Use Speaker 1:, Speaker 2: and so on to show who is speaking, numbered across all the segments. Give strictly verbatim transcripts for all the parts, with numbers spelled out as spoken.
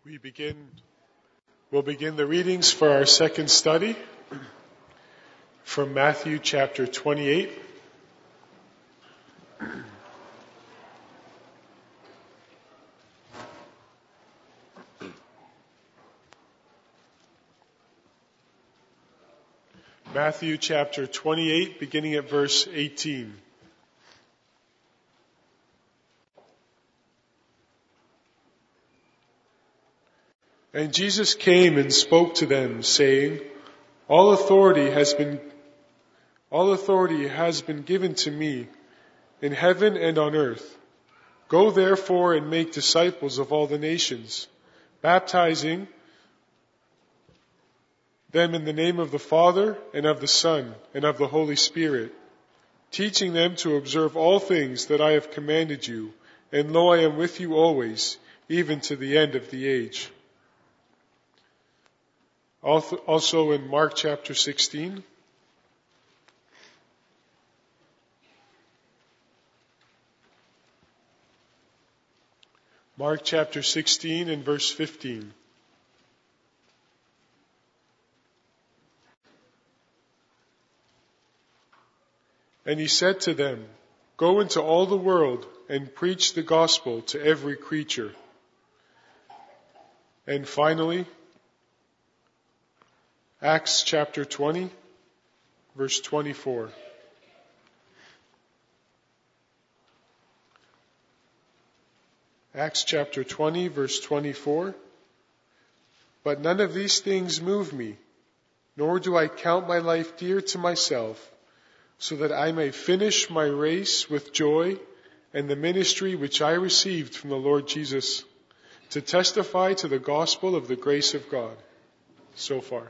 Speaker 1: We begin, we'll begin the readings for our second study from Matthew chapter twenty-eight. Matthew chapter twenty-eight, beginning at verse eighteen. And Jesus came and spoke to them, saying, All authority has been, all authority has been given to me in heaven and on earth. Go therefore and make disciples of all the nations, baptizing them in the name of the Father and of the Son and of the Holy Spirit, teaching them to observe all things that I have commanded you. And lo, I am with you always, even to the end of the age. Also in Mark chapter sixteen. Mark chapter sixteen and verse fifteen. And he said to them, Go into all the world and preach the gospel to every creature. And finally, Acts chapter twenty, verse twenty-four. Acts chapter twenty, verse twenty-four. But none of these things move me, nor do I count my life dear to myself, so that I may finish my race with joy and the ministry which I received from the Lord Jesus, to testify to the gospel of the grace of God. So far.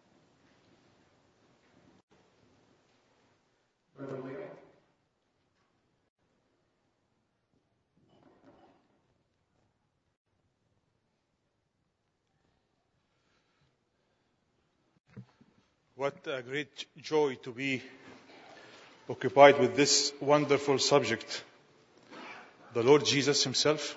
Speaker 2: What a great joy to be occupied with this wonderful subject. The Lord Jesus himself,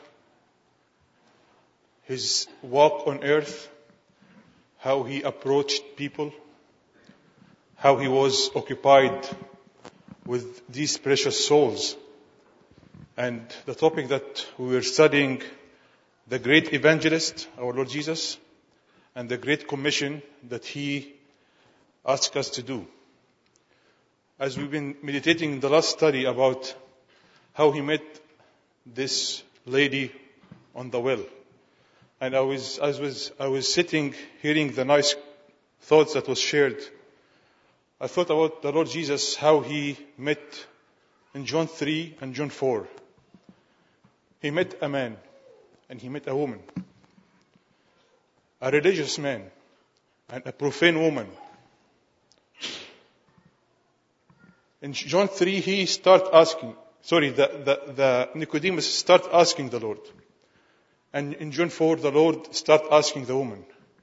Speaker 2: his walk on earth, how he approached people, how he was occupied with these precious souls. And the topic that we were studying, the great evangelist, our Lord Jesus, and the great commission that he asked us to do. As we've been meditating in the last study about how he met this lady on the well. And I was, I was, I was sitting, hearing the nice thoughts that was shared. I thought about the Lord Jesus, how he met in John three and John four. He met a man and he met a woman. A religious man and a profane woman. In John three, he start asking, sorry, the, the, the Nicodemus start asking the Lord. And in John four, the Lord start asking the woman.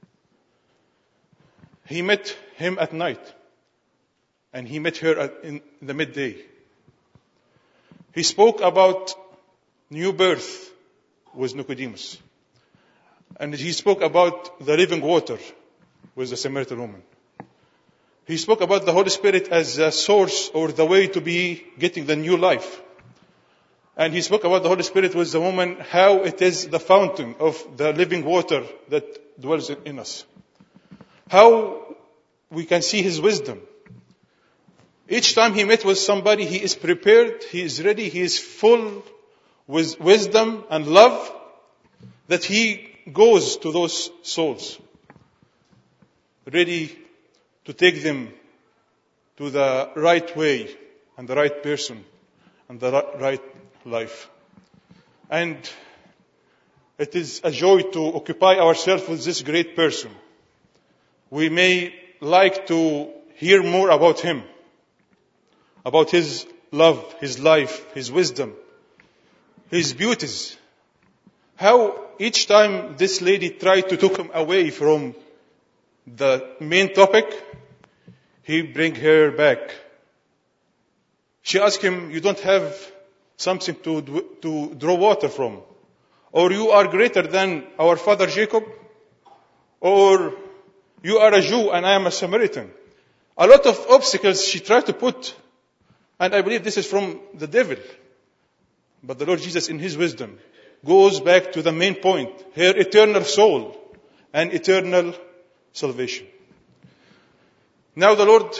Speaker 2: He met him at night. And he met her at, in the midday. He spoke about new birth with Nicodemus. And he spoke about the living water with the Samaritan woman. He spoke about the Holy Spirit as a source or the way to be getting the new life. And he spoke about the Holy Spirit with the woman, how it is the fountain of the living water that dwells in us. How we can see his wisdom. Each time he met with somebody, he is prepared, he is ready, he is full with wisdom and love that he goes to those souls. Ready to take them to the right way and the right person and the right life. And it is a joy to occupy ourselves with this great person. We may like to hear more about him, about his love, his life, his wisdom, his beauties. How each time this lady tried to take him away from the main topic, he bring her back. She asked him, you don't have something to, to draw water from. Or you are greater than our father Jacob? Or you are a Jew and I am a Samaritan? A lot of obstacles she tried to put. And I believe this is from the devil. But the Lord Jesus, in His wisdom, goes back to the main point, her eternal soul and eternal salvation. Now the Lord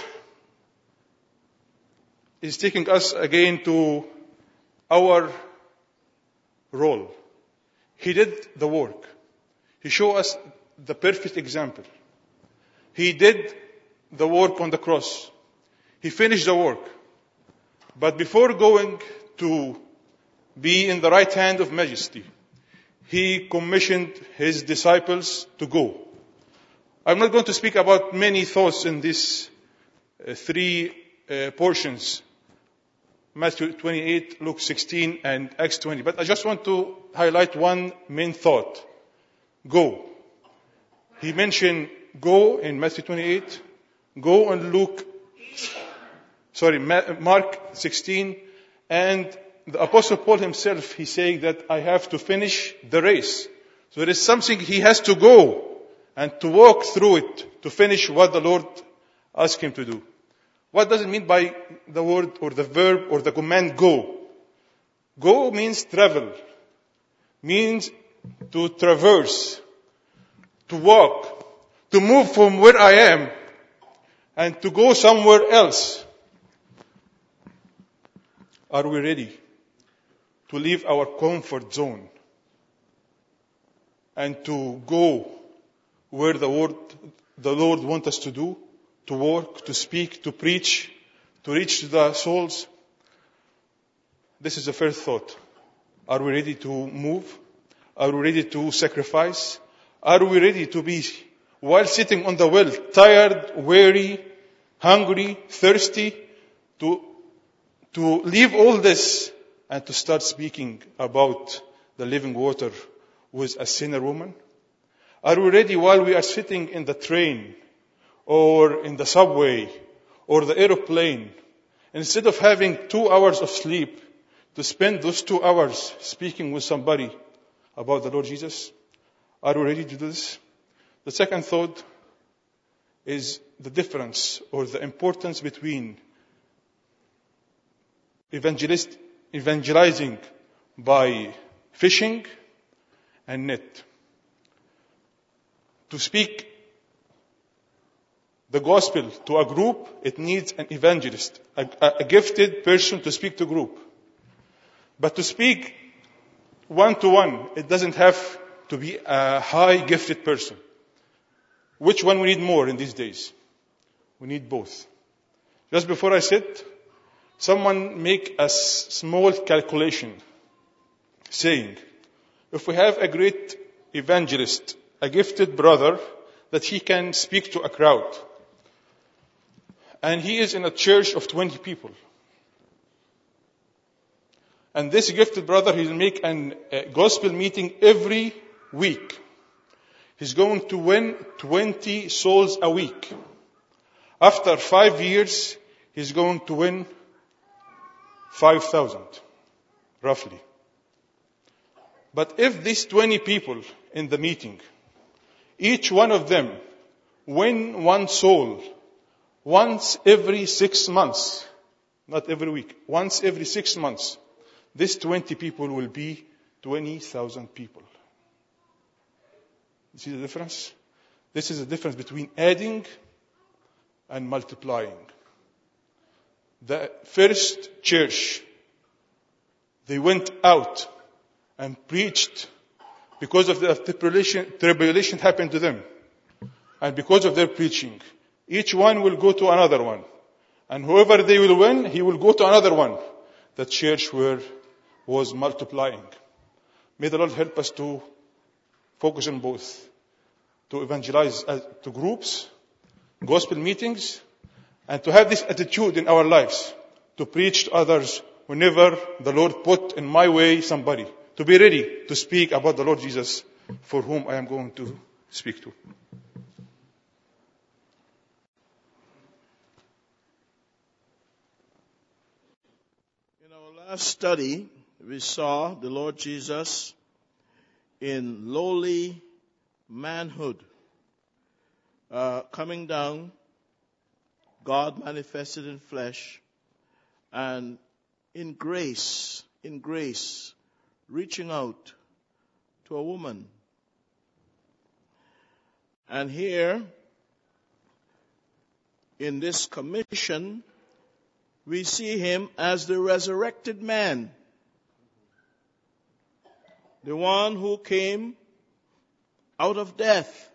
Speaker 2: is taking us again to our role. He did the work. He showed us the perfect example. He did the work on the cross. He finished the work. But before going to be in the right hand of majesty, He commissioned His disciples to go. I'm not going to speak about many thoughts in these uh, three uh, portions, Matthew twenty-eight, Luke sixteen, and Acts twenty. But I just want to highlight one main thought. Go. He mentioned go in Matthew twenty-eight, go in Luke, sorry, Mark sixteen, and the Apostle Paul himself, he's saying that I have to finish the race. So there is something he has to go and to walk through it to finish what the Lord asked him to do. What does it mean by the word or the verb or the command go? Go means travel, means to traverse, to walk, to move from where I am and to go somewhere else. Are we ready to leave our comfort zone and to go where the Lord, the Lord wants us to do, to work, to speak, to preach, to reach the souls? This is the first thought. Are we ready to move? Are we ready to sacrifice? Are we ready to be, while sitting on the well, tired, weary, hungry, thirsty, to, to leave all this and to start speaking about the living water with a sinner woman? Are we ready while we are sitting in the train or in the subway or the aeroplane, instead of having two hours of sleep, to spend those two hours speaking with somebody about the Lord Jesus? Are we ready to do this? The second thought is the difference or the importance between evangelist, evangelizing by fishing and net. To speak the gospel to a group, it needs an evangelist, a, a gifted person to speak to a group. But to speak one-to-one, it doesn't have to be a high gifted person. Which one we need more in these days? We need both. Just before I sit, someone make a small calculation saying, if we have a great evangelist, a gifted brother, that he can speak to a crowd, and he is in a church of twenty people, and this gifted brother, he'll make a gospel meeting every week. He's going to win twenty souls a week. After five years, he's going to win five thousand, roughly. But if these twenty people in the meeting, each one of them win one soul once every six months, not every week, once every six months, this twenty people will be twenty thousand people. You see the difference? This is the difference between adding and multiplying. The first church, they went out and preached because of the tribulation, tribulation happened to them. And because of their preaching, each one will go to another one. And whoever they will win, he will go to another one. The church were, was multiplying. May the Lord help us to focus on both. To evangelize uh, to groups, gospel meetings, and to have this attitude in our lives. To preach to others whenever the Lord put in my way somebody. To be ready to speak about the Lord Jesus for whom I am going to speak to.
Speaker 3: In our last study, we saw the Lord Jesus in lowly manhood, uh, coming down, God manifested in flesh, and in grace, in grace, reaching out to a woman. And here, in this commission, we see him as the resurrected man, the one who came out of death,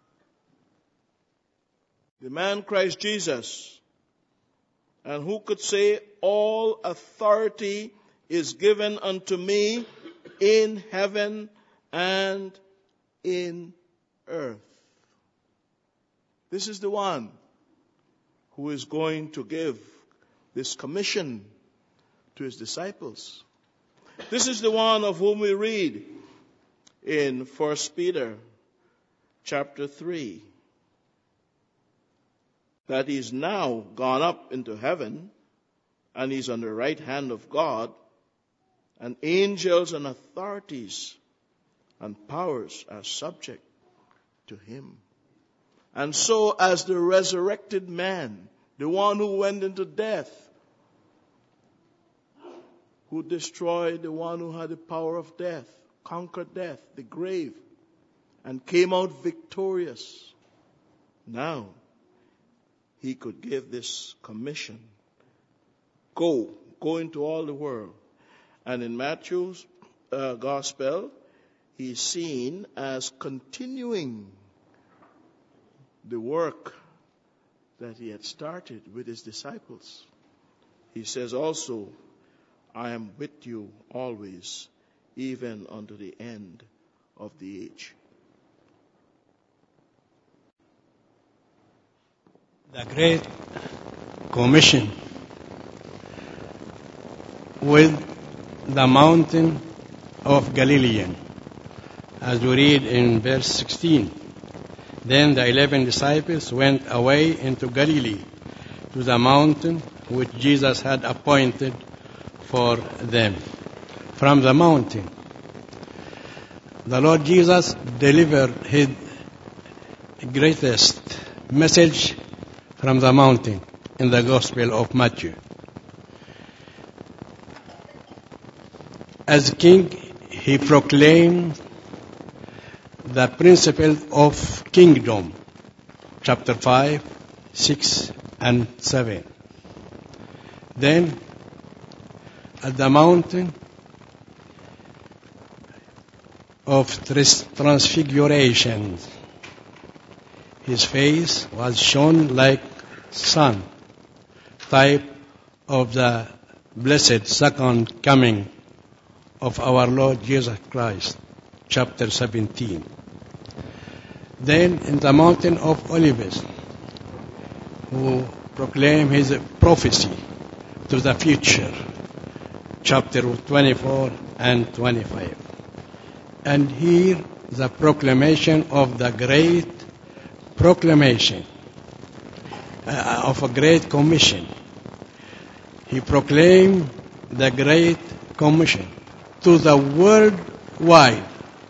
Speaker 3: the man Christ Jesus, and who could say, all authority is given unto me in heaven and in earth. This is the one who is going to give this commission to his disciples. This is the one of whom we read in First Peter chapter three, that he's now gone up into heaven and he's on the right hand of God, and angels and authorities and powers are subject to him. And so as the resurrected man, the one who went into death, who destroyed the one who had the power of death, conquered death, the grave, and came out victorious, now he could give this commission. Go, go into all the world. And in Matthew's uh, gospel, he's seen as continuing the work that he had started with his disciples. He says also, I am with you always, even unto the end of the age.
Speaker 4: The Great Commission with the mountain of Galilean, as we read in verse sixteen. Then the eleven disciples went away into Galilee, to the mountain which Jesus had appointed for them. From the mountain, the Lord Jesus delivered his greatest message from the mountain in the Gospel of Matthew. As king, he proclaimed the principle of kingdom, chapter five, six, and seven. Then, at the mountain of transfiguration, his face was shone like sun, type of the blessed second coming of our Lord Jesus Christ, chapter seventeen. Then in the mountain of Olives, who proclaimed his prophecy to the future, chapter twenty-four and twenty-five. And here the proclamation of the great proclamation uh, of a great commission. He proclaimed the great commission to the world wide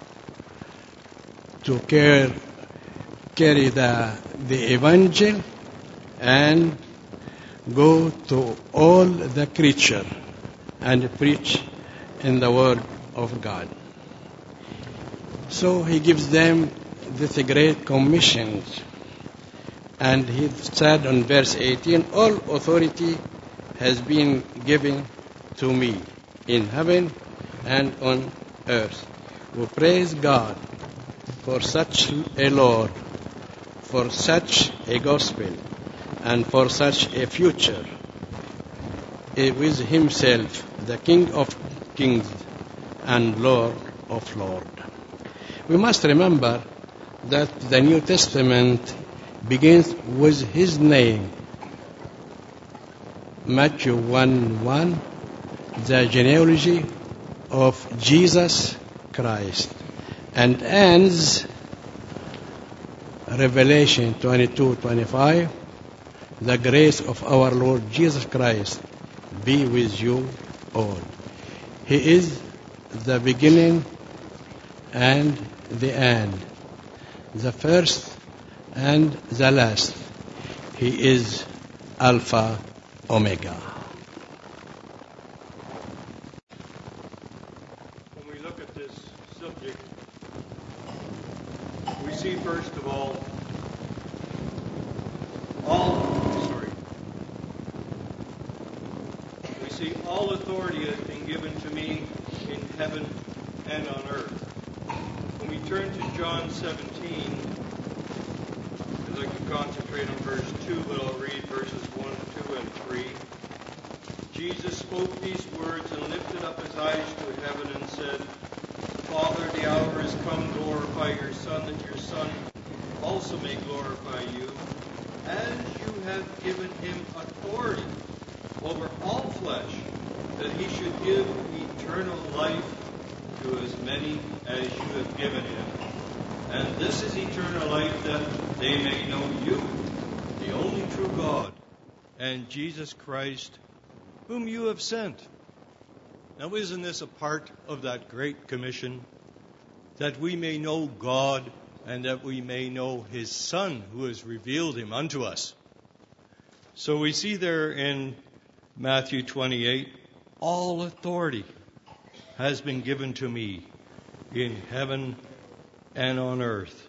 Speaker 4: to care, carry the, the evangel and go to all the creature and preach in the word of God. So he gives them this great commission, and he said on verse eighteen, all authority has been given to me in heaven and on earth. We praise God for such a Lord, for such a gospel, and for such a future with himself, the King of kings and Lord of lords. We must remember that the New Testament begins with his name, Matthew one one, the genealogy of Jesus Christ, and ends Revelation twenty-two twenty-five, the grace of our Lord Jesus Christ be with you all. He is the beginning and the end, the first and the last. He is Alpha Omega.
Speaker 5: When we look at this subject, we see first of all, all, sorry, we see all authority has been given to me in heaven and on earth. When we turn to John seventeen, I'd like to concentrate on verse two, but I'll read verses one, two, and three. Jesus spoke these words and lifted up his eyes to heaven and said, Father, the hour is come, glorify your Son, that your Son also may glorify you. As you have given him authority over all flesh, that he should give eternal life to as many as you have given him. And this is eternal life, that they may know you, the only true God, and Jesus Christ, whom you have sent. Now, isn't this a part of that great commission? That we may know God and that we may know his Son who has revealed him unto us. So we see there in Matthew twenty-eight, all authority has been given to me in heaven and on earth.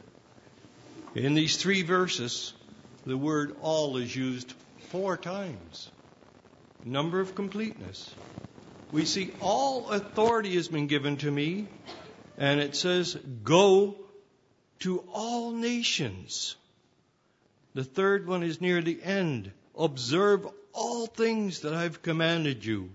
Speaker 5: In these three verses, the word all is used four times. Number of completeness. We see all authority has been given to me, and it says, go to all nations. The third one is near the end. Observe all things that I've commanded you.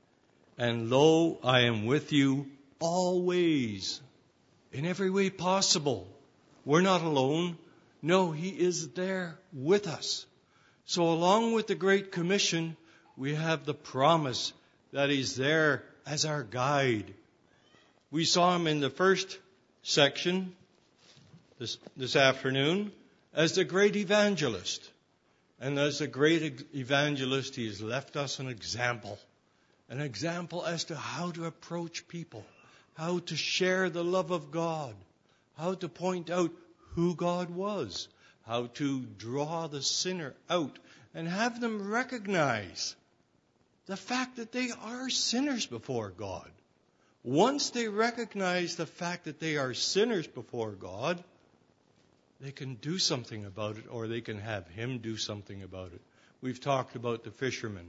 Speaker 5: And lo, I am with you always, in every way possible. We're not alone. No, he is there with us. So along with the Great Commission, we have the promise that he's there as our guide. We saw him in the first section this, this afternoon as the great evangelist. And as the great evangelist, he has left us an example. An example as to how to approach people, how to share the love of God, how to point out who God was, how to draw the sinner out and have them recognize the fact that they are sinners before God. Once they recognize the fact that they are sinners before God, they can do something about it, or they can have him do something about it. We've talked about the fishermen.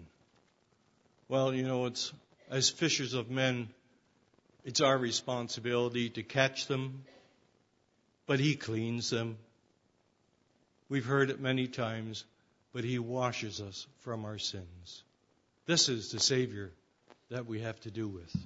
Speaker 5: Well, you know, it's as fishers of men, it's our responsibility to catch them, but he cleans them. We've heard it many times, but he washes us from our sins. This is the Savior that we have to do with.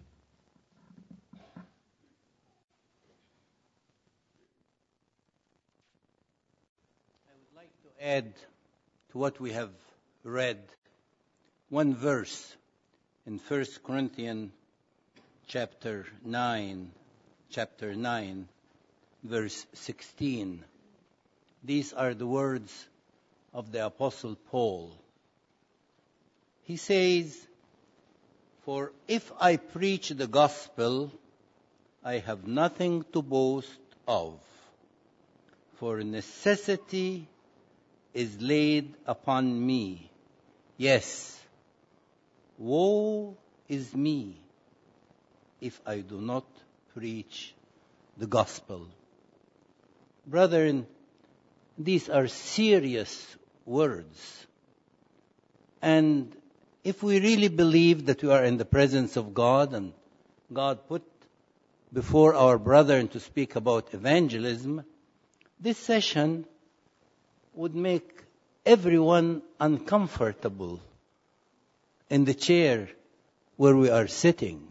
Speaker 6: I would like to add to what we have read one verse in First Corinthians chapter nine, chapter nine, verse sixteen. These are the words of the Apostle Paul. He says, for if I preach the gospel, I have nothing to boast of, for necessity is laid upon me. Yes, woe is me if I do not preach the gospel. Brethren, these are serious words. And if we really believe that we are in the presence of God and God put before our brethren to speak about evangelism, this session would make everyone uncomfortable in the chair where we are sitting.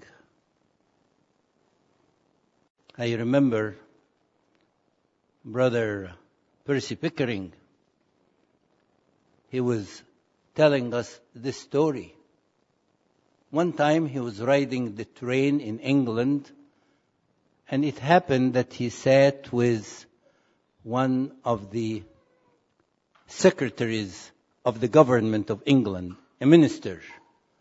Speaker 6: I remember Brother Percy Pickering. He was telling us this story. One time he was riding the train in England, and it happened that he sat with one of the secretaries of the government of England, a minister.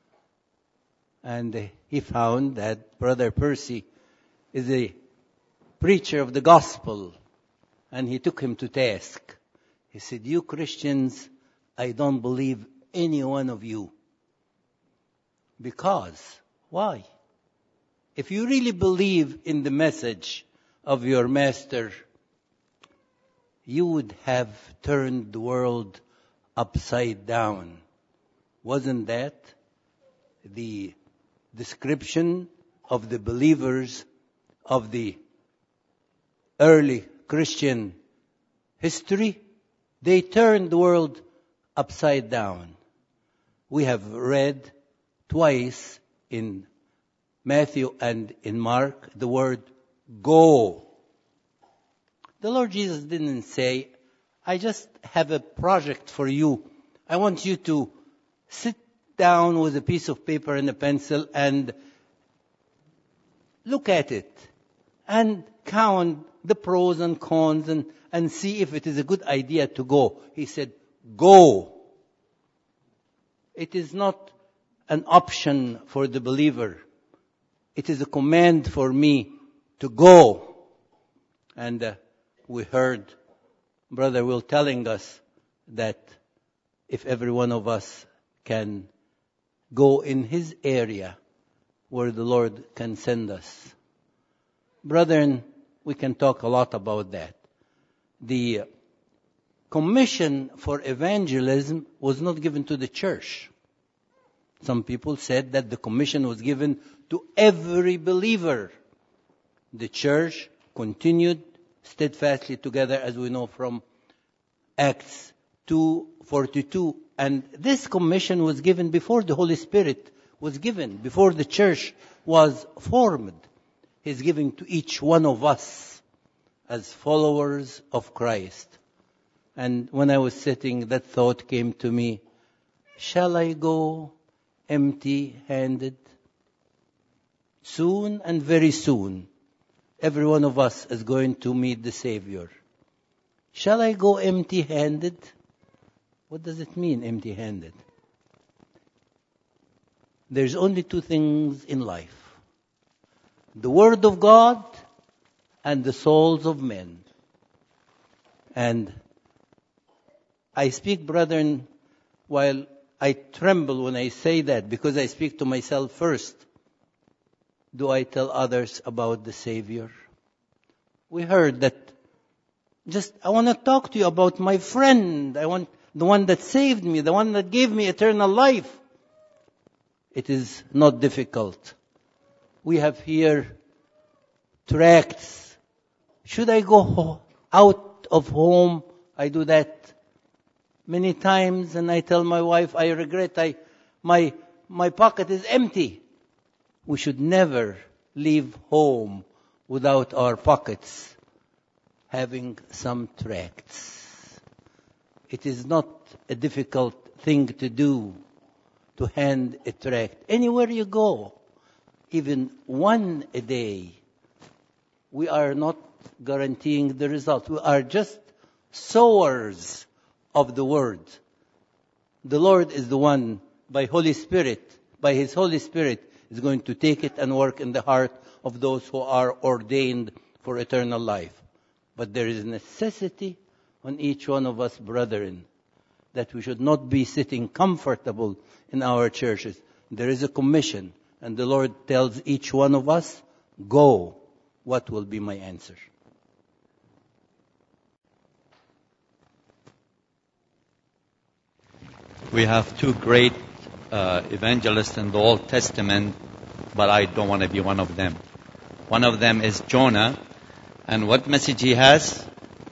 Speaker 6: And he found that Brother Percy is a preacher of the gospel, and he took him to task. He said, "You Christians, I don't believe any one of you." Because, why? If you really believe in the message of your master, you would have turned the world upside down. Wasn't that the description of the believers of the early Christian history? They turned the world upside down. We have read twice in Matthew and in Mark the word go. The Lord Jesus didn't say, "I just have a project for you. I want you to sit down with a piece of paper and a pencil and look at it and count the pros and cons and, and see if it is a good idea to go." He said, "Go." It is not an option for the believer. It is a command for me to go. And uh, we heard Brother Will telling us that if every one of us can go in his area where the Lord can send us. Brethren, we can talk a lot about that. The commission for evangelism was not given to the church. Some people said that the commission was given to every believer. The church continued steadfastly together, as we know from Acts two forty-two. And this commission was given before the Holy Spirit was given, before the church was formed. He's giving to each one of us as followers of Christ. And when I was sitting, that thought came to me, shall I go empty-handed? Soon and very soon, every one of us is going to meet the Savior. Shall I go empty-handed? What does it mean, empty-handed? There's only two things in life: the Word of God and the souls of men. And I speak, brethren, while I tremble when I say that, because I speak to myself first. Do I tell others about the Savior? We heard that. Just, I want to talk to you about my friend. I want the one that saved me, the one that gave me eternal life. It is not difficult. We have here tracts. Should I go ho- out of home? I do that many times, and I tell my wife, I regret, I, my, my pocket is empty. We should never leave home without our pockets having some tracts. It is not a difficult thing to do, to hand a tract. Anywhere you go, even one a day, we are not guaranteeing the result. We are just sowers of the Word. The Lord is the one, by Holy Spirit, by His Holy Spirit, is going to take it and work in the heart of those who are ordained for eternal life. But there is necessity on each one of us, brethren, that we should not be sitting comfortable in our churches. There is a commission, and the Lord tells each one of us, go. What will be my answer?
Speaker 7: We have two great uh, evangelists in the Old Testament, but I don't want to be one of them. One of them is Jonah, and what message he has?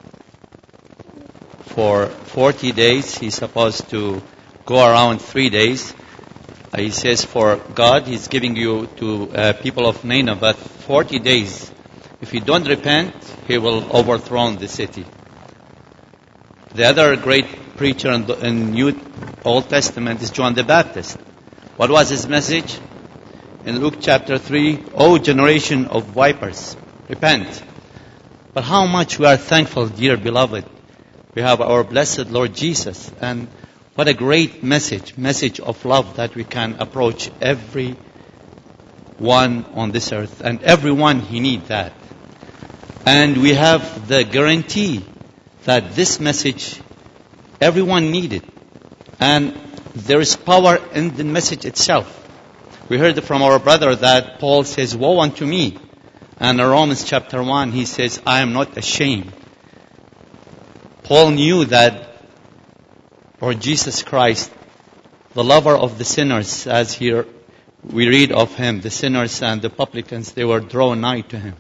Speaker 7: For forty days, he's supposed to go around three days. Uh, he says for God, he's giving you to uh, people of Nineveh forty days. If you don't repent, he will overthrow the city. The other great preacher in the in New Old Testament is John the Baptist. What was his message? In Luke chapter three, O generation of vipers, repent. But how much we are thankful, dear beloved. We have our blessed Lord Jesus. And what a great message, message of love that we can approach every one on this earth. And everyone, he needs that. And we have the guarantee that this message everyone needed. And there is power in the message itself. We heard from our brother that Paul says, woe unto me. And in Romans chapter one, he says, I am not ashamed. Paul knew that, or Jesus Christ, the lover of the sinners, as here we read of him, the sinners and the publicans, they were drawn nigh to him.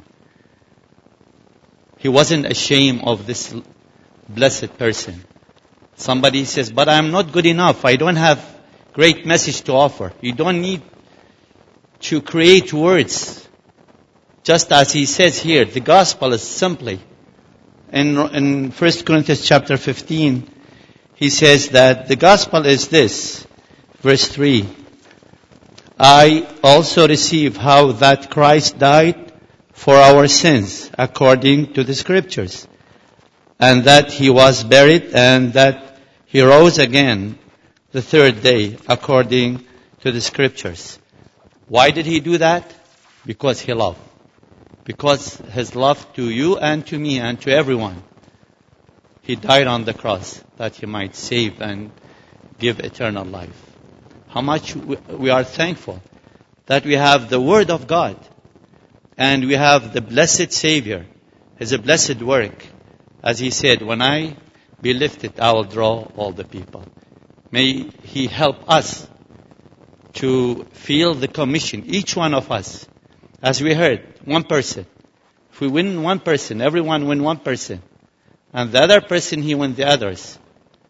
Speaker 7: He wasn't ashamed of this blessed person. Somebody says, but I'm not good enough. I don't have great message to offer. You don't need to create words. Just as he says here, the gospel is simply, in, in First Corinthians chapter fifteen, he says that the gospel is this, verse three, I also receive how that Christ died for our sins according to the scriptures, and that he was buried, and that he rose again the third day according to the scriptures. Why did he do that? Because he loved. Because his love to you and to me and to everyone. He died on the cross that he might save and give eternal life. How much we are thankful that we have the Word of God and we have the blessed Savior. His a blessed work. As he said, when I be lifted, I will draw all the people. May he help us to feel the commission, each one of us. As we heard, one person. If we win one person, everyone win one person. And the other person, he win the others.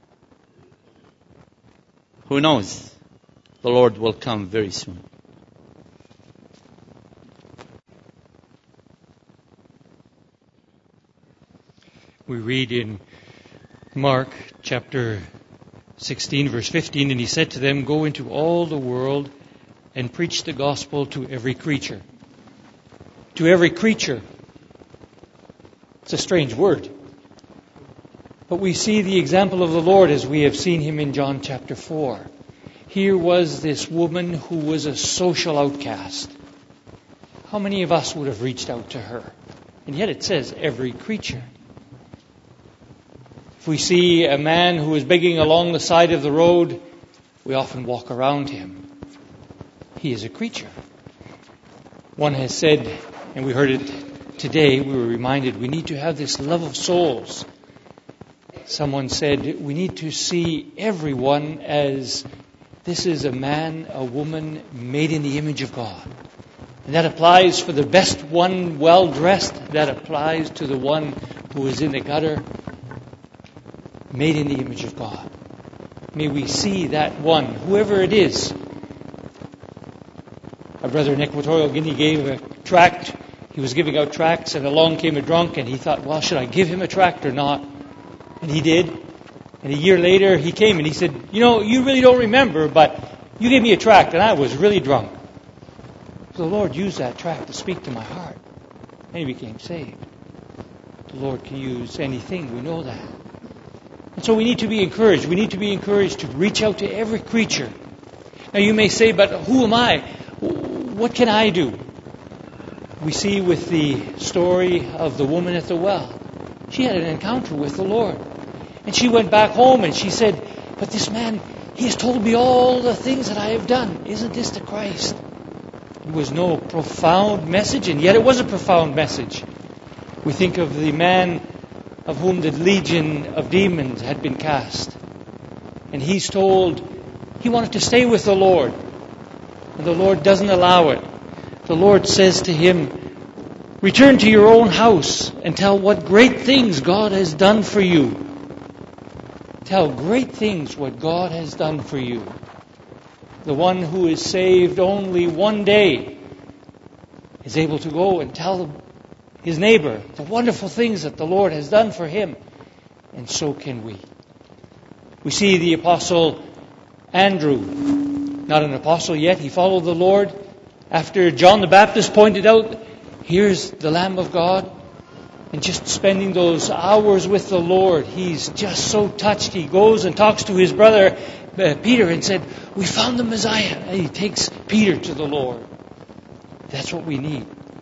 Speaker 7: Who knows? The Lord will come very soon.
Speaker 8: We read in Mark chapter sixteen, verse fifteen, and he said to them, go into all the world and preach the gospel to every creature. To every creature. It's a strange word. But we see the example of the Lord as we have seen him in John chapter four. Here was this woman who was a social outcast. How many of us would have reached out to her? And yet it says every creature. If we see a man who is begging along the side of the road, we often walk around him. He is a creature. One has said, and we heard it today, we were reminded we need to have this love of souls. Someone said we need to see everyone as this is a man, a woman made in the image of God. And that applies for the best one, well-dressed. That applies to the one who is in the gutter, made in the image of God. May we see that one, whoever it is. Our brother in Equatorial Guinea gave a tract. He was giving out tracts, and along came a drunk, and he thought, well, should I give him a tract or not? And he did. And a year later, he came and he said, you know, you really don't remember, but you gave me a tract, and I was really drunk. So the Lord used that tract to speak to my heart. And he became saved. The Lord can use anything, we know that. And so we need to be encouraged. We need to be encouraged to reach out to every creature. Now you may say, but who am I? What can I do? We see with the story of the woman at the well. She had an encounter with the Lord. And she went back home and she said, but this man, he has told me all the things that I have done. Isn't this the Christ? It was no profound message, and yet it was a profound message. We think of the man of whom the legion of demons had been cast. And he's told he wanted to stay with the Lord. And the Lord doesn't allow it. The Lord says to him, return to your own house and tell what great things God has done for you. Tell great things what God has done for you. The one who is saved only one day is able to go and tell his neighbor the wonderful things that the Lord has done for him. And so can we. We see the apostle Andrew, not an apostle yet, he followed the Lord. After John the Baptist pointed out, here's the Lamb of God. And just spending those hours with the Lord, he's just so touched. He goes and talks to his brother uh, Peter and said, we found the Messiah. And he takes Peter to the Lord. That's what we need.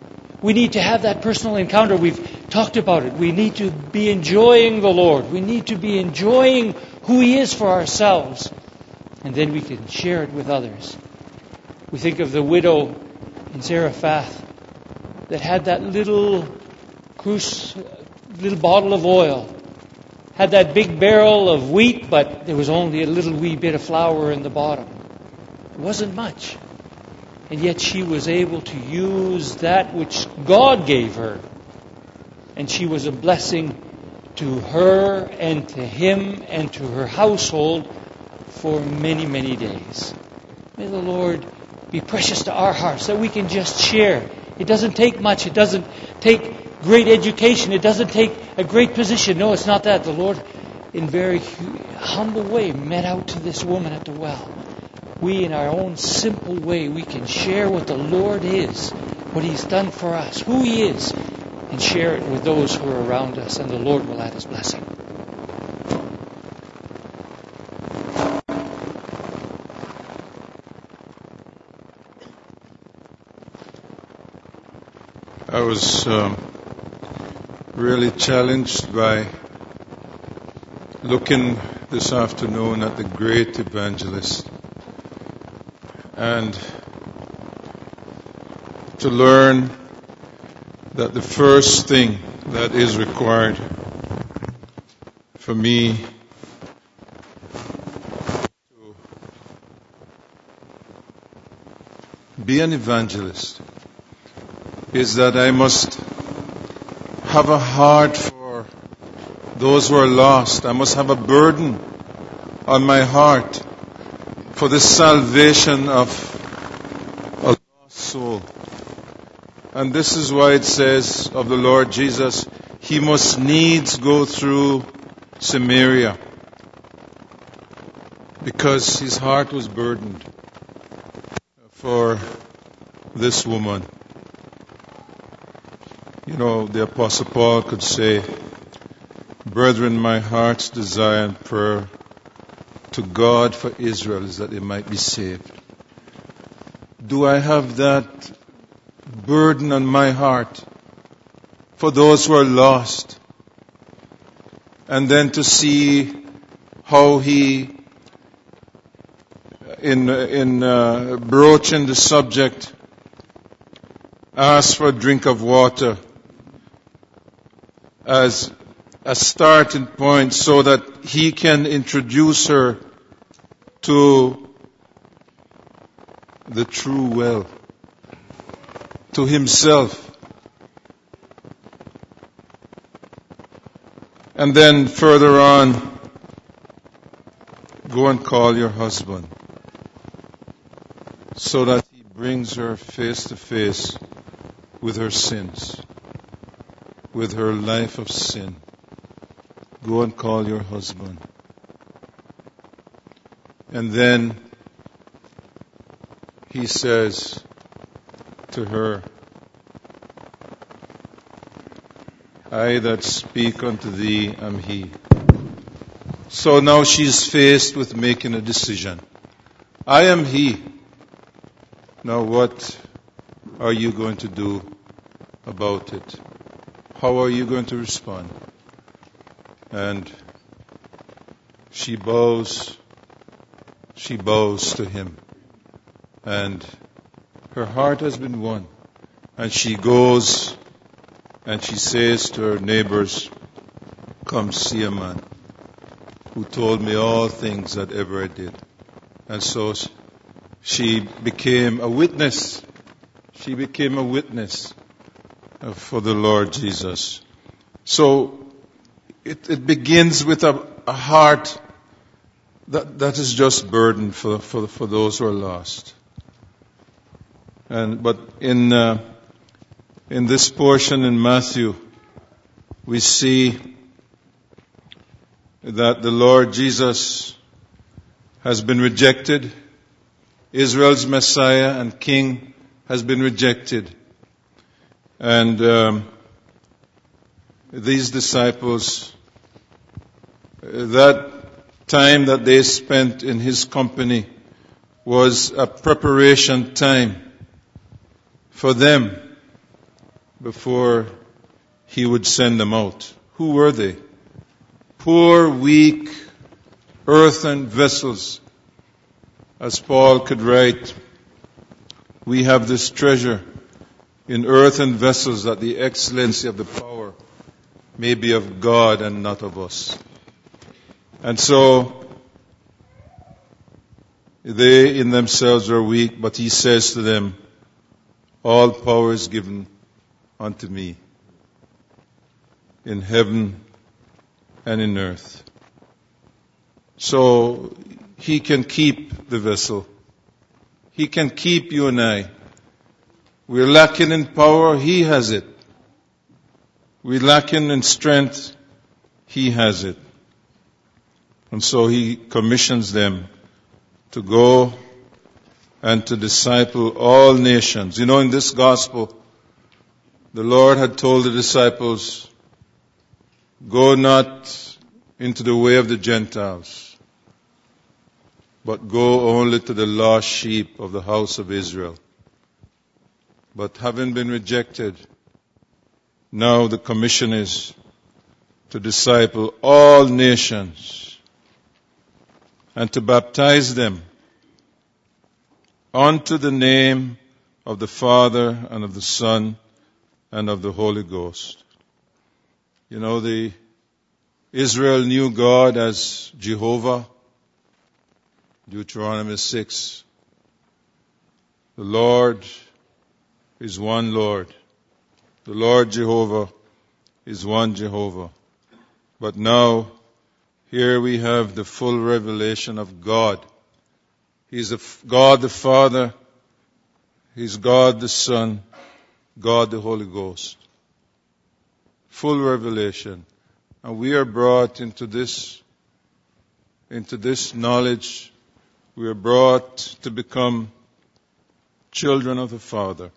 Speaker 8: We need to have that personal encounter. We've talked about it. We need to be enjoying the Lord. We need to be enjoying who He is for ourselves. And then we can share it with others. We think of the widow in Zarephath that had that little cruse, little bottle of oil. Had that big barrel of wheat, but there was only a little wee bit of flour in the bottom. It wasn't much. And yet she was able to use that which God gave her. And she was a blessing to her and to him and to her household for many, many days. May the Lord be precious to our hearts that we can just share. It doesn't take much. It doesn't take great education. It doesn't take a great position. No, it's not that. The Lord, in very humble way, met out to this woman at the well. We, in our own simple way, we can share what the Lord is, what He's done for us, who He is, and share it with those who are around us, and the Lord will add His blessing.
Speaker 9: I was um, really challenged by looking this afternoon at the great evangelist and to learn that the first thing that is required for me to be an evangelist is that I must have a heart for those who are lost. I must have a burden on my heart for the salvation of a lost soul. And this is why it says of the Lord Jesus, He must needs go through Samaria, because His heart was burdened for this woman. You know, the Apostle Paul could say, "Brethren, my heart's desire and prayer to God for Israel is that they might be saved." Do I have that burden on my heart for those who are lost? And then to see how he, in in uh, broaching the subject, asked for a drink of water as a starting point so that he can introduce her to the true well, to himself. And then further on, go and call your husband, so that he brings her face to face with her sins, with her life of sin. Go and call your husband. And then he says to her, I that speak unto thee am he. So now she's faced with making a decision. I am he. Now what are you going to do about it? How are you going to respond? And she bows, she bows to him. And her heart has been won. And she goes and she says to her neighbors, come see a man who told me all things that ever I did. And so she became a witness. She became a witness for the Lord Jesus. So it, it begins with a, a heart that, that is just burdened for, for, for those who are lost. And but in uh, in this portion in Matthew, we see that the Lord Jesus has been rejected. Israel's Messiah and King has been rejected. And um, these disciples, that time that they spent in his company was a preparation time for them. before he would send them out. Who were they? Poor, weak, earthen vessels. As Paul could write, we have this treasure in earthen vessels, that the excellency of the power may be of God and not of us. And so, they in themselves are weak, but he says to them, all power is given unto me in heaven and in earth. So, he can keep the vessel. He can keep you and I. We're lacking in power, he has it. We're lacking in strength, he has it. And so he commissions them to go and to disciple all nations. You know, in this gospel, the Lord had told the disciples, go not into the way of the Gentiles, but go only to the lost sheep of the house of Israel. But having been rejected, now the commission is to disciple all nations and to baptize them unto the name of the Father and of the Son and of the Holy Ghost. You know, the Israel knew God as Jehovah, Deuteronomy six. The Lord is one Lord. The Lord Jehovah is one Jehovah. But now, here we have the full revelation of God. He's a God the Father, He's God the Son, God the Holy Ghost. Full revelation. And we are brought into this, into this knowledge. We are brought to become children of the Father,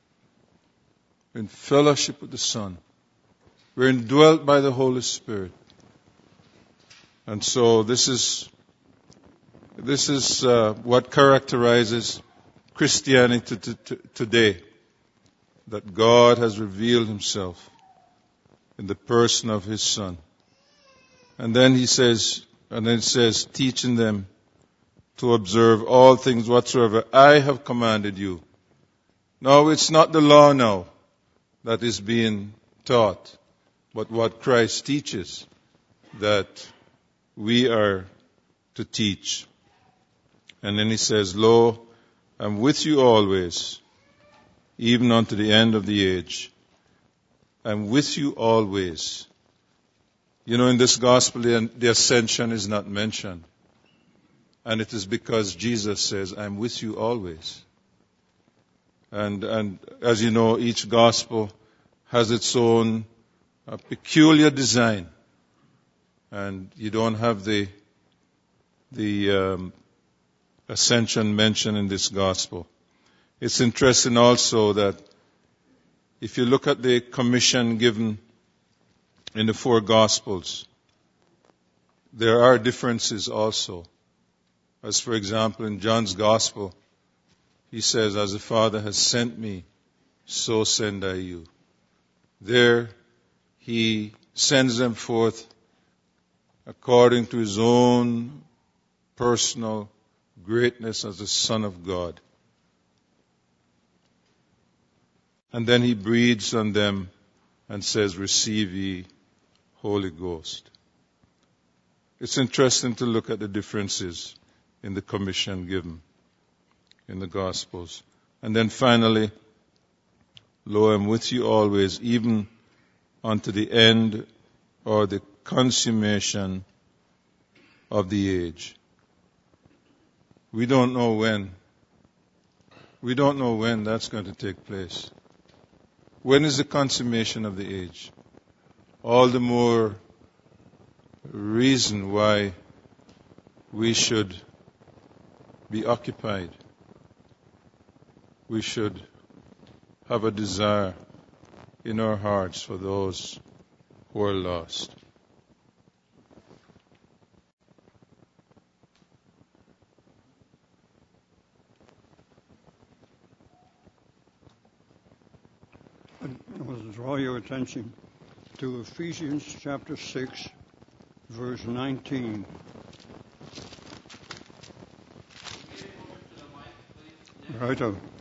Speaker 9: in fellowship with the Son. We're indwelt by the Holy Spirit. And so this is, this is uh, what characterizes Christianity t- t- today. That God has revealed Himself in the person of His Son. And then He says, and then it says, teaching them to observe all things whatsoever I have commanded you. No, it's not the law now that is being taught, but what Christ teaches that we are to teach. And then he says, lo, I'm with you always, even unto the end of the age. I'm with you always. You know, in this gospel, the ascension is not mentioned. And it is because Jesus says, I'm with you always. And, and as you know, each gospel has its own uh, peculiar design. And you don't have the, the um, ascension mentioned in this gospel. It's interesting also that if you look at the commission given in the four gospels, there are differences also. As for example, in John's gospel, he says, as the Father has sent me, so send I you. There, he sends them forth according to his own personal greatness as the Son of God. And then he breathes on them and says, receive ye Holy Ghost. It's interesting to look at the differences in the commission given in the Gospels. And then finally, lo, I'm with you always, even unto the end or the consummation of the age. We don't know when. We don't know when that's going to take place. When is the consummation of the age? All the more reason why we should be occupied. We should have a desire in our hearts for those who are lost.
Speaker 10: I want to draw your attention to Ephesians chapter six, verse nineteen. Right.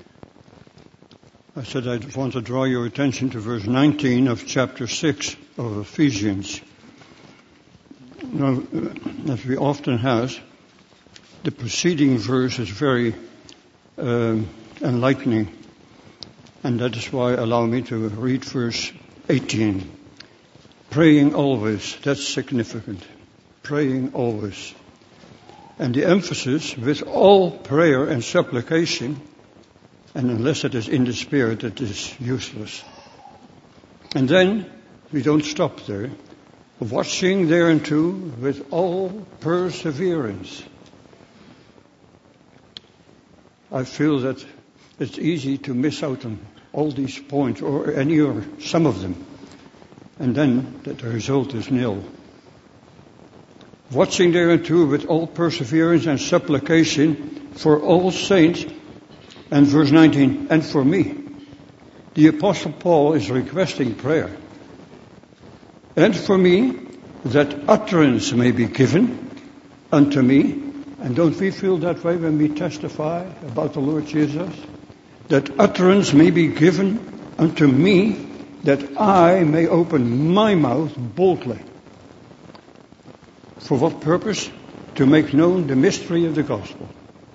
Speaker 10: I said I want to draw your attention to verse nineteen of chapter six of Ephesians. Now, as we often have, the preceding verse is very uh, enlightening. And that is why allow me to read verse eighteen. Praying always, that's significant. Praying always. And the emphasis with all prayer and supplication, and unless it is in the Spirit, it is useless. And then we don't stop there. Watching thereunto with all perseverance. I feel that it's easy to miss out on all these points, or any or some of them, and then that the result is nil. Watching thereunto with all perseverance and supplication for all saints, and verse nineteen, and for me. The Apostle Paul is requesting prayer. And for me, that utterance may be given unto me. And don't we feel that way when we testify about the Lord Jesus? That utterance may be given unto me, that I may open my mouth boldly. For what purpose? To make known the mystery of the gospel.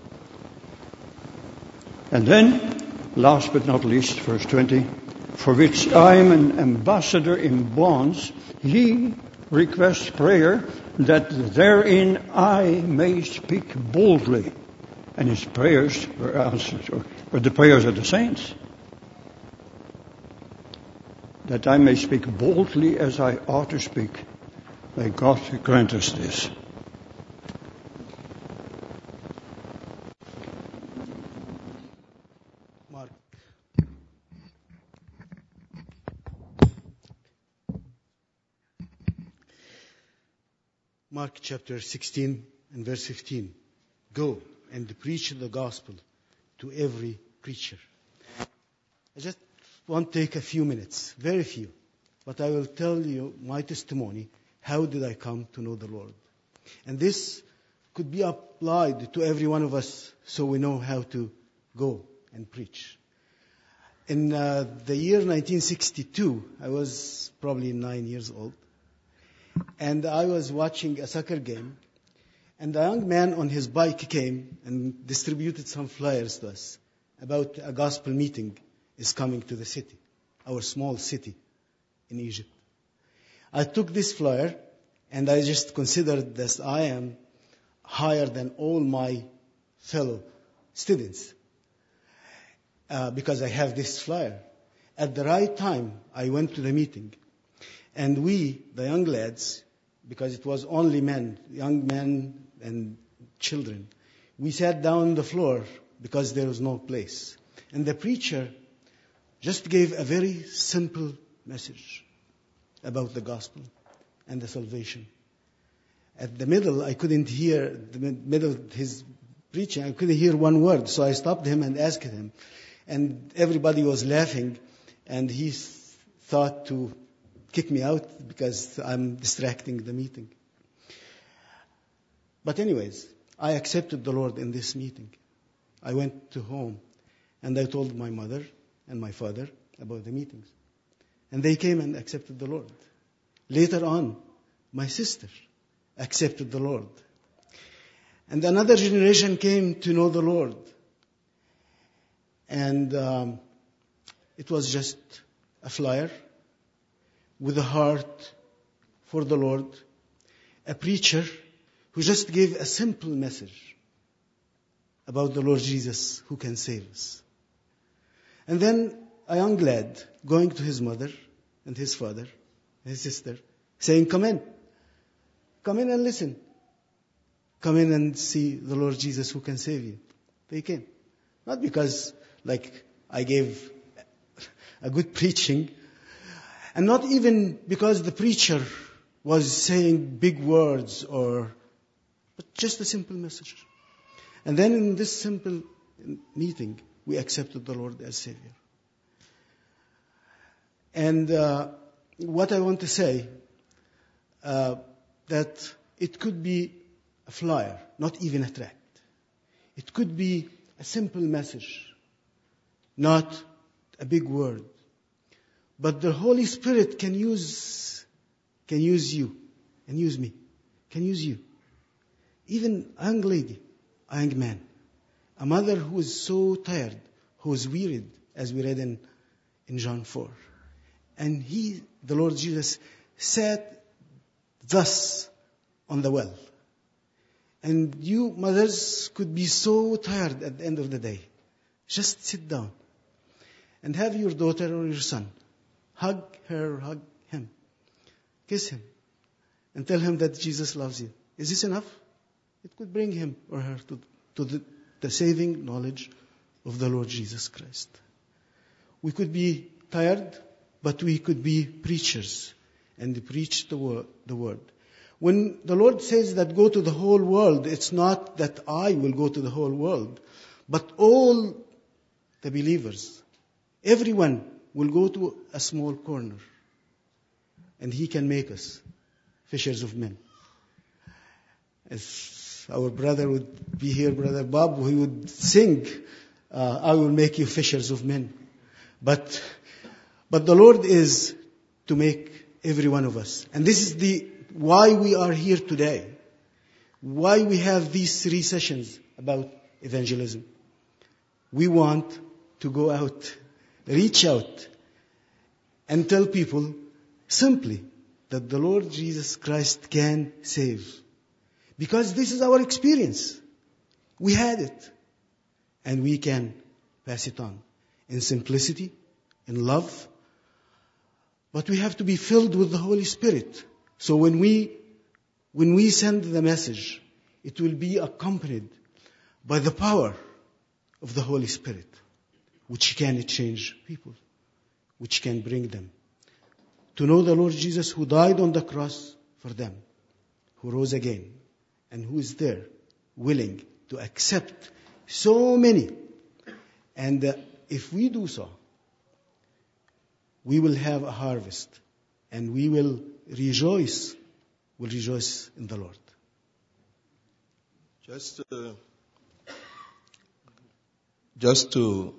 Speaker 10: And then, last but not least, verse twenty, for which I am an ambassador in bonds, he requests prayer that therein I may speak boldly. And his prayers were answered, or, or the prayers of the saints. That I may speak boldly as I ought to speak. May God grant us this.
Speaker 11: Mark. Mark chapter sixteen and verse fifteen. Go and preach the gospel to every creature. I just want to take a few minutes, very few, but I will tell you my testimony. How did I come to know the Lord? And this could be applied to every one of us so we know how to go and preach. In uh, the year nineteen sixty-two, I was probably nine years old, and I was watching a soccer game, and a young man on his bike came and distributed some flyers to us about a gospel meeting is coming to the city, our small city in Egypt. I took this flyer, and I just considered that I am higher than all my fellow students uh, because I have this flyer. At the right time, I went to the meeting, and we, the young lads, because it was only men, young men and children, we sat down on the floor because there was no place. And the preacher just gave a very simple message about the gospel and the salvation. At the middle, I couldn't hear, the middle of his preaching, I couldn't hear one word. So I stopped him and asked him. And everybody was laughing, and he thought to kick me out because I'm distracting the meeting. But anyways, I accepted the Lord in this meeting. I went to home, and I told my mother and my father about the meetings. And they came and accepted the Lord. Later on, my sister accepted the Lord. And another generation came to know the Lord. And um, it was just a flyer with a heart for the Lord, a preacher who just gave a simple message about the Lord Jesus who can save us. And then a young lad going to his mother and his father, his sister, saying, come in. Come in and listen. Come in and see the Lord Jesus who can save you. They came. Not because, like, I gave a good preaching, and not even because the preacher was saying big words, or, but just a simple message. And then in this simple meeting, we accepted the Lord as Savior. And uh, what I want to say, uh, that it could be a flyer, not even a tract. It could be a simple message, not a big word. But the Holy Spirit can use, can use you, and use me, can use you. Even a young lady, a young man, a mother who is so tired, who is wearied, as we read in, in John four. And he, the Lord Jesus, sat thus on the well. And you mothers could be so tired at the end of the day. Just sit down and have your daughter or your son hug her, hug him, kiss him, and tell him that Jesus loves you. Is this enough? It could bring him or her to, to the, the saving knowledge of the Lord Jesus Christ. We could be tired, but we could be preachers and preach the word, the word. When the Lord says that go to the whole world, it's not that I will go to the whole world, but all the believers, everyone will go to a small corner, and He can make us fishers of men. As our brother would be here, Brother Bob, he would sing, uh, I will make you fishers of men. But, but the Lord is to make every one of us. And this is the why we are here today. Why we have these three sessions about evangelism. We want to go out, reach out, and tell people simply that the Lord Jesus Christ can save. Because this is our experience. We had it. And we can pass it on in simplicity, in love. But we have to be filled with the Holy Spirit. So when we, when we send the message, it will be accompanied by the power of the Holy Spirit, which can change people, which can bring them to know the Lord Jesus, who died on the cross for them, who rose again, and who is there willing to accept so many. And uh, if we do so, we will have a harvest, and we will rejoice, will rejoice in the Lord.
Speaker 12: Just, uh, just to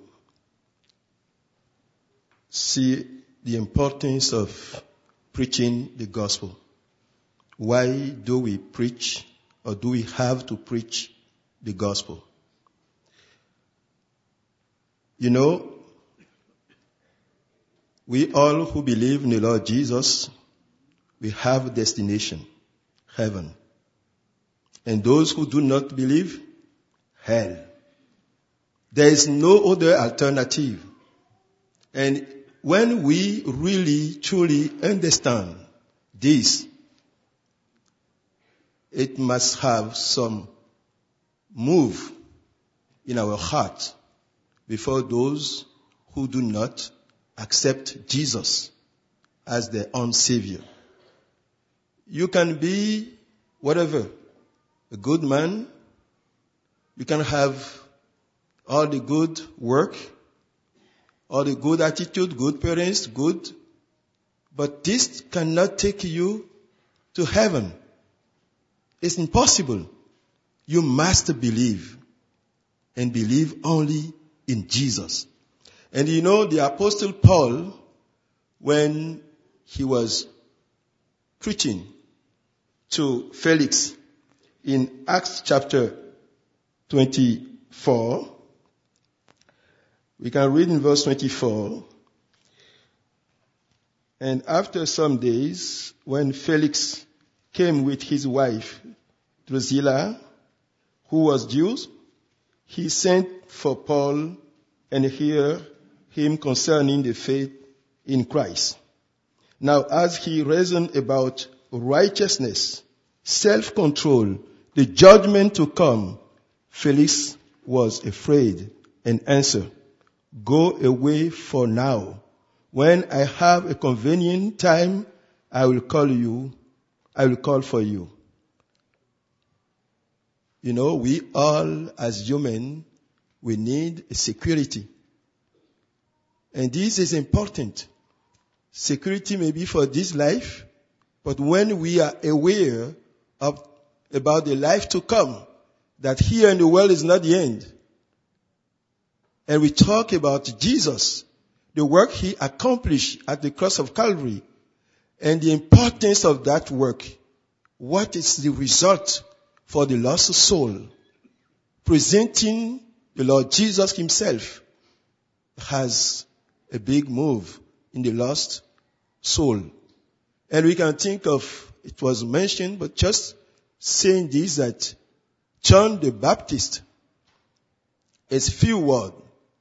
Speaker 12: see the importance of preaching the gospel. Why do we preach, or do we have to preach the gospel? You know, we all who believe in the Lord Jesus, we have a destination, heaven. And those who do not believe, hell. There is no other alternative. And when we really, truly understand this, it must have some move in our heart before those who do not accept Jesus as their own Savior. You can be whatever, a good man. You can have all the good work, all the good attitude, good parents, good. But this cannot take you to heaven. It's impossible. You must believe, and believe only in Jesus. And you know, the Apostle Paul, when he was preaching to Felix in Acts chapter twenty-four, we can read in verse twenty-four. And after some days, when Felix came with his wife, Drusilla, who was Jews, he sent for Paul and heard him concerning the faith in Christ. Now, as he reasoned about righteousness, self-control, the judgment to come, Felix was afraid and answered, "Go away for now. When I have a convenient time, I will call you, I will call for you." You know, we all, as human, we need security. And this is important. security maybe for this life, but when we are aware of about the life to come, that here in the world is not the end, and we talk about Jesus, the work he accomplished at the cross of Calvary, and the importance of that work, what is the result for the lost soul? Presenting the Lord Jesus himself has a big move in the lost soul. And we can think of, it was mentioned, but just saying this, that John the Baptist is few words.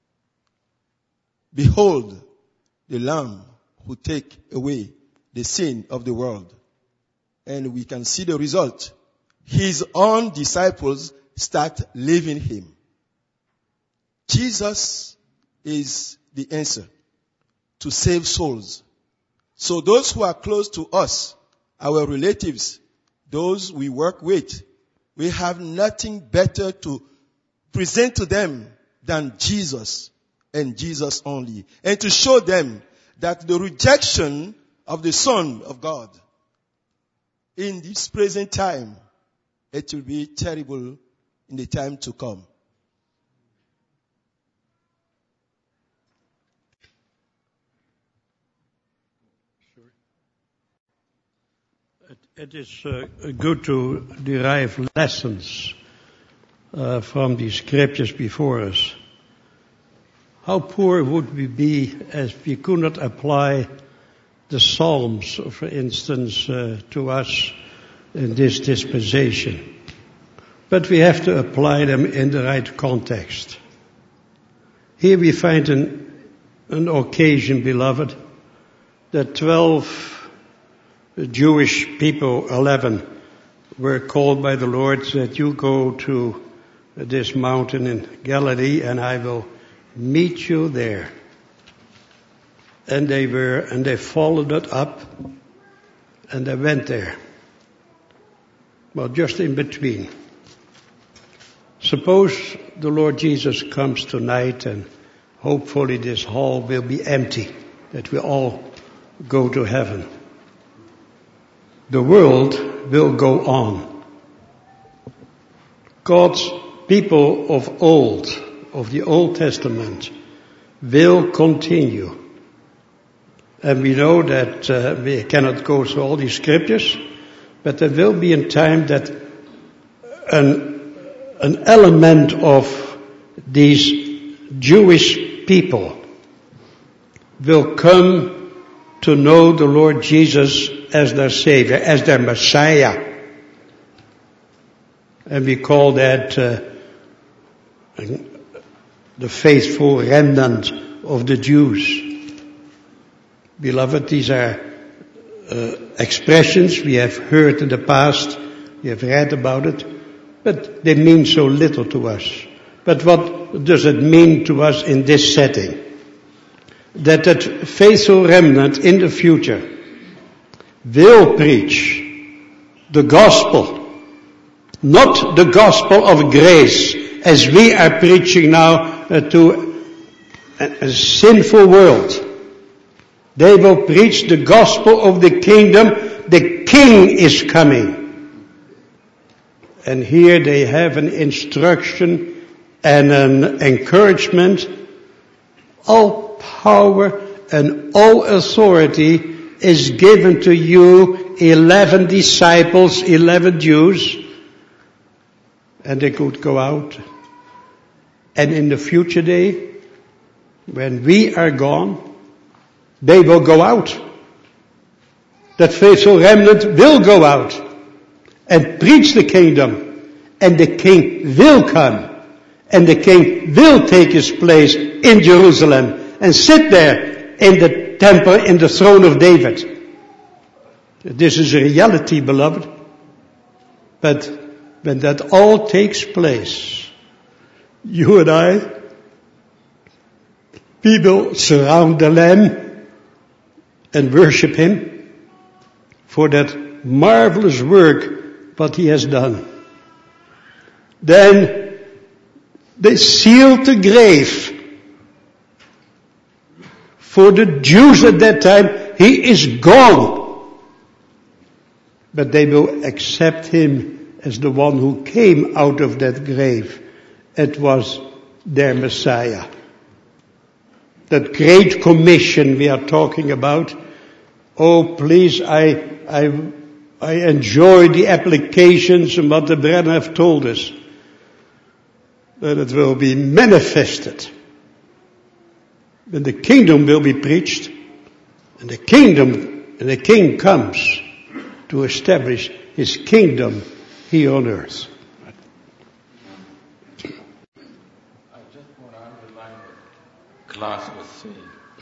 Speaker 12: Behold, the Lamb who take away the sin of the world. And we can see the result. His own disciples start leaving him. Jesus is the answer to save souls. So those who are close to us, our relatives, those we work with, we have nothing better to present to them than Jesus and Jesus only. And to show them that the rejection of the Son of God in this present time, it will be terrible in the time to come.
Speaker 10: It is uh, good to derive lessons uh, from the scriptures before us. How poor would we be if we could not apply the Psalms, for instance, uh, to us in this dispensation? But we have to apply them in the right context. Here we find an, an occasion, beloved, that twelve Jewish people, eleven, were called by the Lord that you go to this mountain in Galilee and I will meet you there. And they were, and they followed it up and they went there. Well, just in between. Suppose the Lord Jesus comes tonight and hopefully this hall will be empty, that we all go to heaven. The world will go on. God's people of old, of the Old Testament, will continue. And we know that uh, we cannot go through all these scriptures, but there will be a time that an, an element of these Jewish people will come to know the Lord Jesus as their Savior, as their Messiah. And we call that uh, the faithful remnant of the Jews. Beloved, these are uh, expressions we have heard in the past, we have read about it, but they mean so little to us. But what does it mean to us in this setting? That that faithful remnant in the future will preach the gospel, not the gospel of grace, as we are preaching now uh, to a, a sinful world. They will preach the gospel of the kingdom. The King is coming. And here they have an instruction and an encouragement. All power and all authority is given to you, eleven disciples, eleven Jews, and they could go out. And in the future day, when we are gone, they will go out. That faithful remnant will go out and preach the kingdom, and the King will come, and the King will take his place in Jerusalem and sit there in the temple, in the throne of David. This is a reality, beloved. But when that all takes place, you and I, we will surround the Lamb and worship him for that marvelous work what he has done. Then they sealed the grave. For the Jews at that time, said, he is gone. But they will accept him as the one who came out of that grave. It was their Messiah. That great commission we are talking about. Oh, please, I, I, I enjoy the applications and what the brethren have told us. That it will be manifested. When the kingdom will be preached, and the kingdom, and the king comes to establish his kingdom here on earth.
Speaker 13: I just want to underline what Klaas was saying,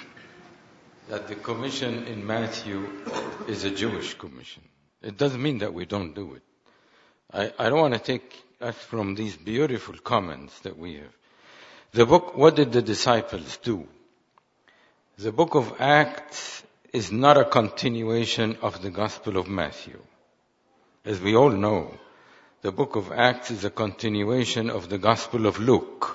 Speaker 13: that the commission in Matthew is a Jewish commission. It doesn't mean that we don't do it. I, I don't want to take us from these beautiful comments that we have. The book, what did the disciples do? The book of Acts is not a continuation of the Gospel of Matthew. As we all know, the book of Acts is a continuation of the Gospel of Luke.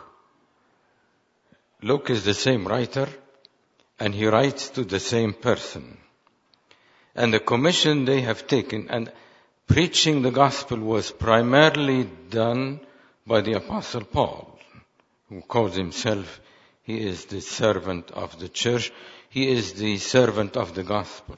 Speaker 13: Luke is the same writer, and he writes to the same person. And the commission they have taken, and preaching the Gospel was primarily done by the Apostle Paul, who calls himself, he is the servant of the church. He is the servant of the gospel.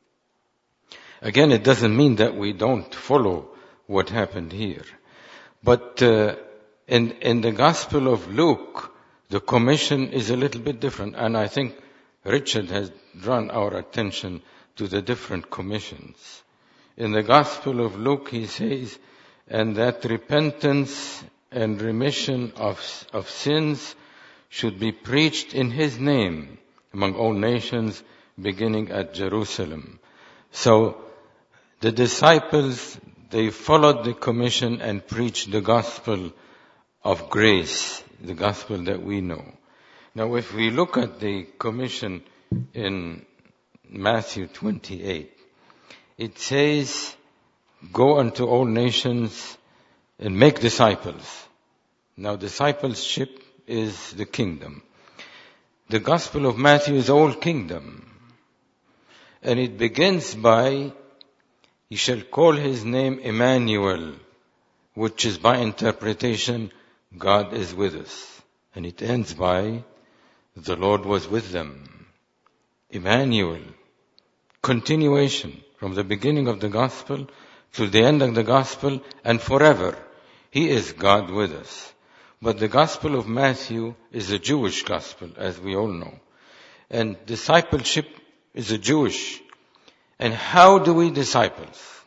Speaker 13: Again, it doesn't mean that we don't follow what happened here. But uh, in, in the Gospel of Luke, the commission is a little bit different. And I think Richard has drawn our attention to the different commissions. In the Gospel of Luke, he says, and that repentance and remission of, of sins should be preached in his name among all nations, beginning at Jerusalem. So the disciples, they followed the commission and preached the gospel of grace, the gospel that we know. Now if we look at the commission in Matthew twenty-eight, it says, go unto all nations and make disciples. Now discipleship is the kingdom. The Gospel of Matthew is all kingdom. And it begins by, he shall call his name Emmanuel, which is by interpretation, God is with us. And it ends by, the Lord was with them. Emmanuel. Continuation from the beginning of the Gospel to the end of the Gospel and forever. He is God with us. But the Gospel of Matthew is a Jewish gospel, as we all know. And discipleship is a Jewish. And how do we disciple?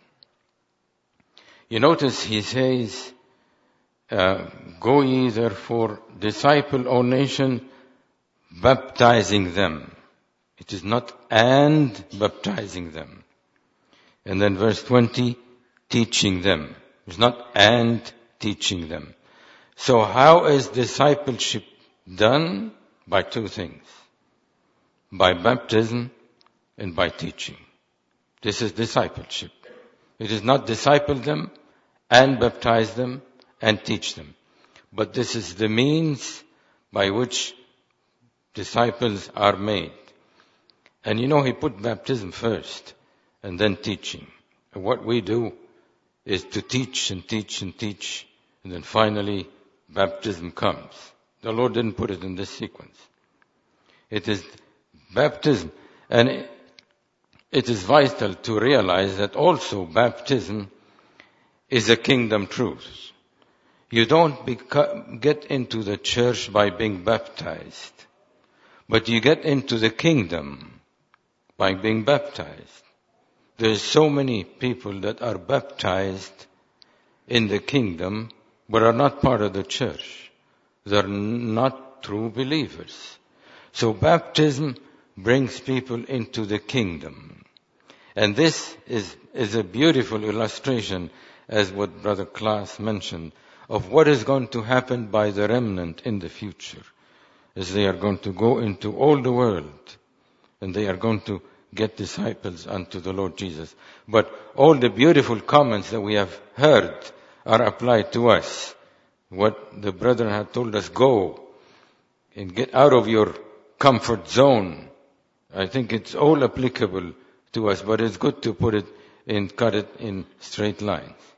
Speaker 13: You notice he says, uh, go ye therefore, disciple all nations, baptizing them. It is not and baptizing them. And then verse twenty, teaching them. It's not and teaching them. So how is discipleship done? By two things. By baptism and by teaching. This is discipleship. It is not disciple them and baptize them and teach them. But this is the means by which disciples are made. And you know, he put baptism first and then teaching. And what we do is to teach and teach and teach, and then finally baptism comes. The Lord didn't put it in this sequence. It is baptism. And it is vital to realize that also baptism is a kingdom truth. You don't beca- get into the church by being baptized, but you get into the kingdom by being baptized. There's so many people that are baptized in the kingdom but are not part of the church. They're not true believers. So baptism brings people into the kingdom. And this is, is a beautiful illustration, as what Brother Klaas mentioned, of what is going to happen by the remnant in the future, as they are going to go into all the world, and they are going to get disciples unto the Lord Jesus. But all the beautiful comments that we have heard are applied to us. What the brethren had told us, go and get out of your comfort zone I think it's all applicable to us, but it's good to put it in, cut it in straight lines.